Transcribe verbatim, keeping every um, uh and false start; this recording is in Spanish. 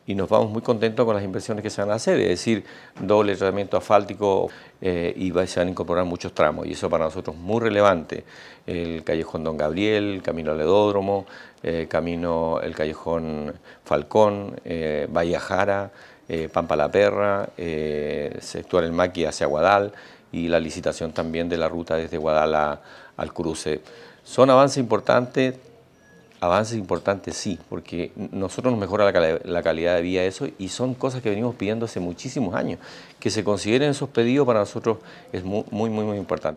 y nos vamos muy contentos con las inversiones que se van a hacer, es decir, doble tratamiento asfáltico eh, y se van a incorporar muchos tramos, y eso para nosotros es muy relevante. El callejón Don Gabriel, camino al Edódromo, eh, camino el callejón Falcón, eh, Bahía Jara, eh, Pampa la Perra, eh, sector El Maqui hacia Guadal, y la licitación también de la ruta desde Guadal a, al cruce. Son avances importantes. Avances importantes sí, porque nosotros nos mejora la, la calidad de vida eso, y son cosas que venimos pidiendo hace muchísimos años. Que se consideren esos pedidos para nosotros es muy, muy, muy, muy importante.